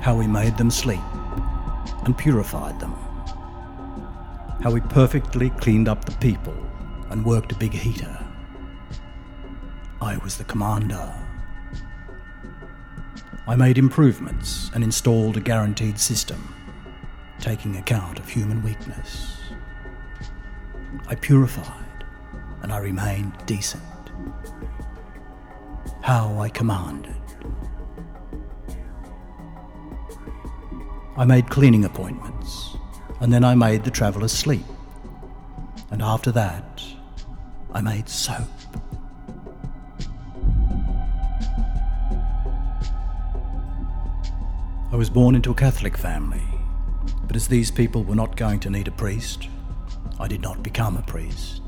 how we made them sleep and purified them, how we perfectly cleaned up the people and worked a big heater. I was the commander. I made improvements and installed a guaranteed system, taking account of human weakness. I purified, and I remained decent. How I commanded. I made cleaning appointments, and then I made the travellers sleep. And after that, I made soap. I was born into a Catholic family, but as these people were not going to need a priest, I did not become a priest.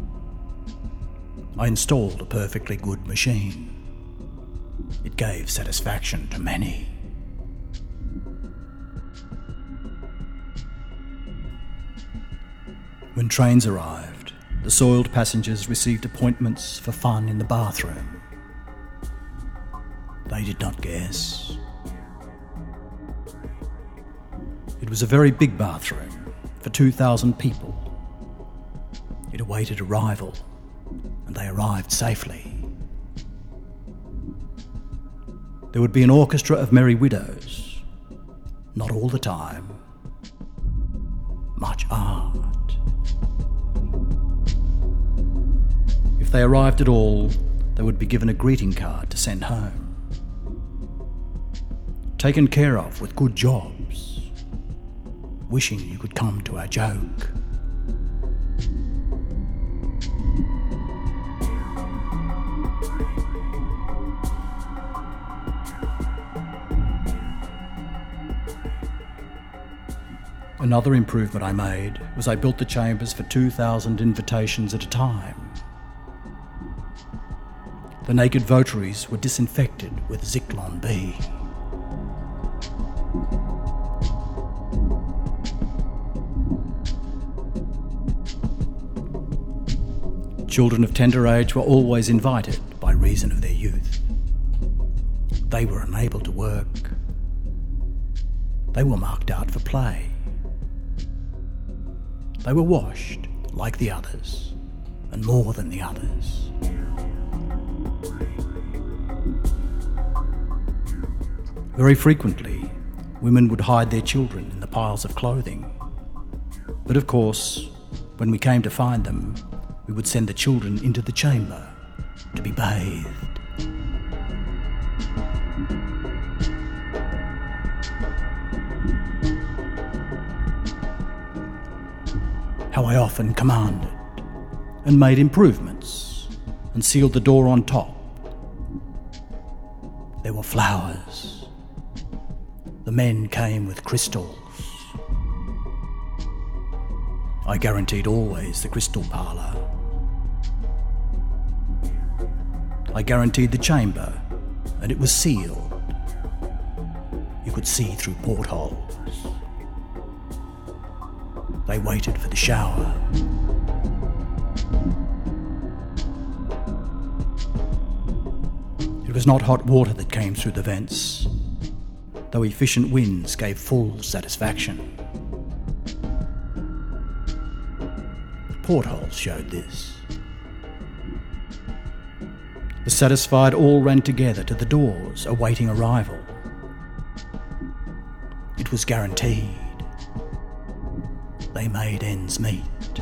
I installed a perfectly good machine. It gave satisfaction to many. When trains arrived, the soiled passengers received appointments for fun in the bathroom. They did not guess. It was a very big bathroom for 2,000 people. It awaited arrival, and they arrived safely. There would be an orchestra of merry widows, not all the time. Much art. If they arrived at all, they would be given a greeting card to send home. Taken care of with good jobs, wishing you could come to our joke. Another improvement I made was I built the chambers for 2,000 invitations at a time. The naked votaries were disinfected with Zyklon B. Children of tender age were always invited by reason of their youth. They were unable to work. They were marked out for play. They were washed like the others, and more than the others. Very frequently, women would hide their children in the piles of clothing. But of course, when we came to find them, we would send the children into the chamber to be bathed. How I often commanded and made improvements and sealed the door on top. There were flowers. The men came with crystals. I guaranteed always the crystal parlour. I guaranteed the chamber, and it was sealed. You could see through portholes. They waited for the shower. It was not hot water that came through the vents, though efficient winds gave full satisfaction. Portholes showed this. The satisfied all ran together to the doors, awaiting arrival. It was guaranteed. They made ends meet.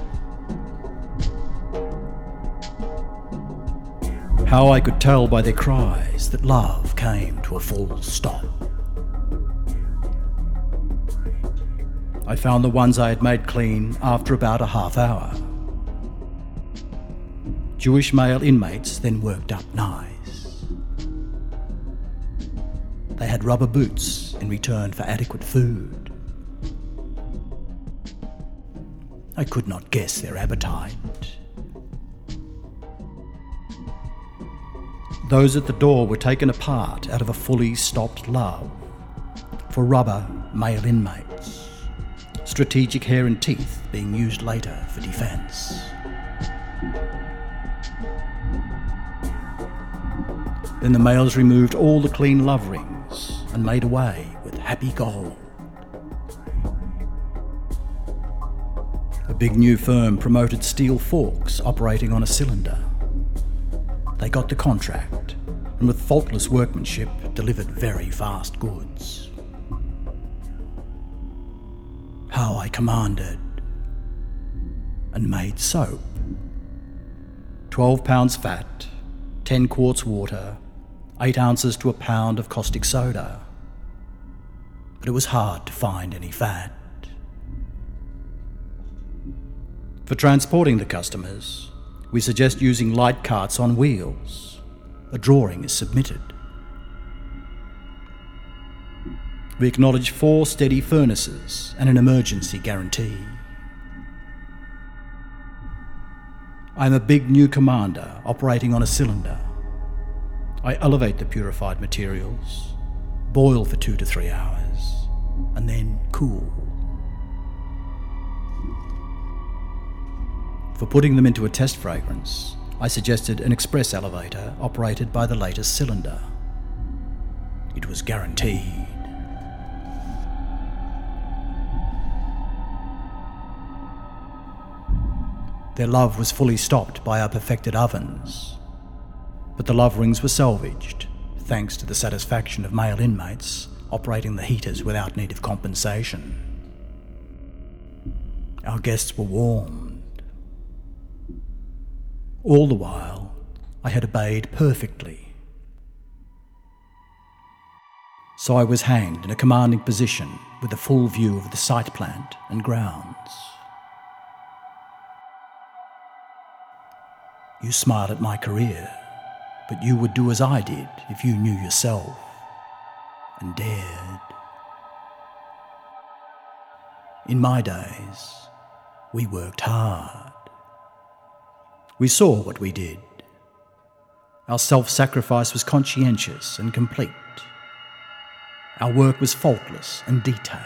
How I could tell by their cries that love came to a full stop. I found the ones I had made clean after about a half hour. Jewish male inmates then worked up nice. They had rubber boots in return for adequate food. I could not guess their appetite. Those at the door were taken apart out of a fully stopped love for rubber male inmates, strategic hair and teeth being used later for defence. Then the males removed all the clean love rings and made away with happy gold. A big new firm promoted steel forks operating on a cylinder. They got the contract, and with faultless workmanship delivered very fast goods. How I commanded and made soap. 12 pounds fat, 10 quarts water, 8 ounces to a pound of caustic soda. But it was hard to find any fat. For transporting the customers, we suggest using light carts on wheels. A drawing is submitted. We acknowledge 4 steady furnaces and an emergency guarantee. I am a big new commander operating on a cylinder. I elevate the purified materials, boil for 2 to 3 hours, and then cool. For putting them into a test fragrance, I suggested an express elevator operated by the latest cylinder. It was guaranteed. Their love was fully stopped by our perfected ovens, but the love rings were salvaged, thanks to the satisfaction of male inmates operating the heaters without need of compensation. Our guests were warmed. All the while, I had obeyed perfectly. So I was hanged in a commanding position with a full view of the site plant and grounds. You smiled at my career, but you would do as I did if you knew yourself and dared. In my days, we worked hard. We saw what we did. Our self-sacrifice was conscientious and complete. Our work was faultless and detailed.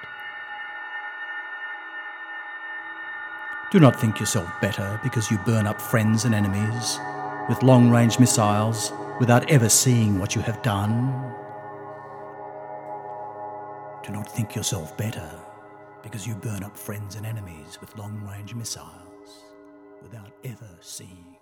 Do not think yourself better because you burn up friends and enemies with long-range missiles without ever seeing what you have done. Do not think yourself better because you burn up friends and enemies with long-range missiles without ever seeing